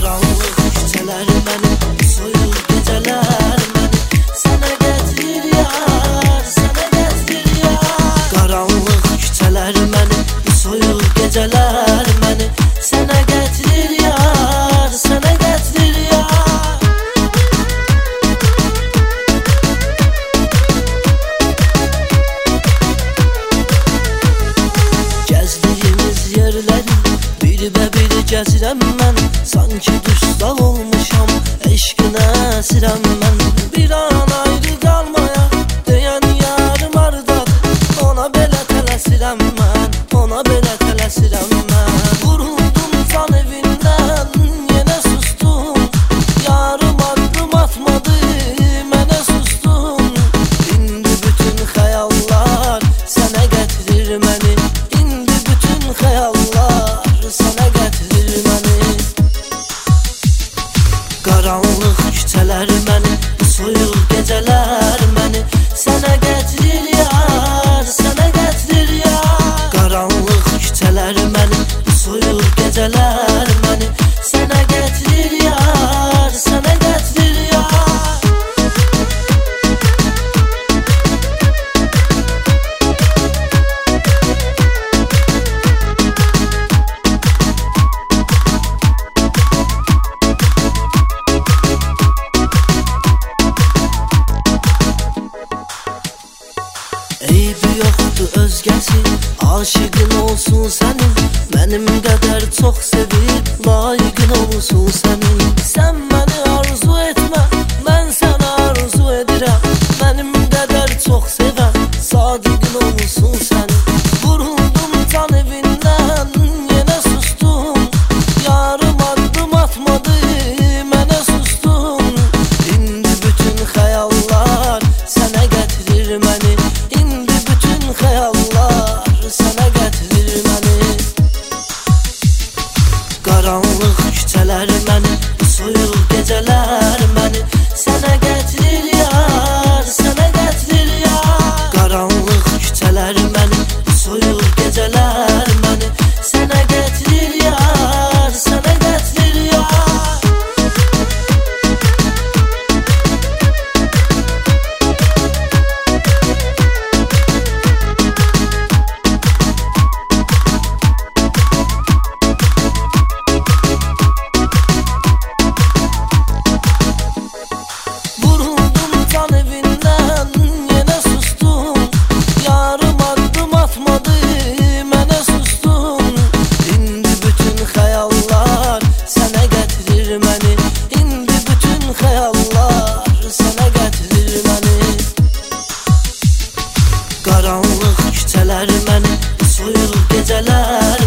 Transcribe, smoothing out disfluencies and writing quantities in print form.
Qaranlıq küçələr məni, soyuq gecələr məni sənə gətirir yar, sənə gətirir yar. Qaranlıq küçələr məni, soyuq gecələr məni sənə gətirir yar, sənə gətirir yar. Gəzdiyimiz yerləri bir gəzirəm mən, sanki dustaq olmuşam, eşqinə əsirəm mən. Bir an ayrı qalmaya deyən yarım ardadır, ona belə tələsirəm mən, ona belə tələsirəm mən. Vuruldum can evindən, yenə sustum, yarım addım atmadı, mənə sustum. İndi bütün xəyallar sənə gətirir məni, indi bütün xəyallar sənə gətirir məni. Qaranlıq küçələr məni, soyuq gecələr məni sənə gətirir yar, sənə gətirir yar. Qaranlıq küçələr məni, soyuq gecələr məni sənə gətirir yar, sənə gətirir yar. Eybi yoxdur özgəsi, aşıqın olsun sənin, mənim qədər çox sevib, layiqin olsun sənin. Sən məni arzu etmə, mən səni arzu edirəm, mənim qədər çox sevən, sadiqin olsun sənin. Vuruldum can evindən, yenə sustum, yarım addım atmadı, mənə sustum. İndi bütün xəyallar sənə gətirir məni, indi bütün xəyallar sənə gətirir məni. Qaranlıq küçələr məni, soyuq gecələr məni sənə gətirir yar, sənə gətirir yar. Qaranlıq küçələr məni, soyuq gecələr məni sənə gətirir yar, sənə gətirir yar. Qaranlıq küçələr məni, soyuq gecələr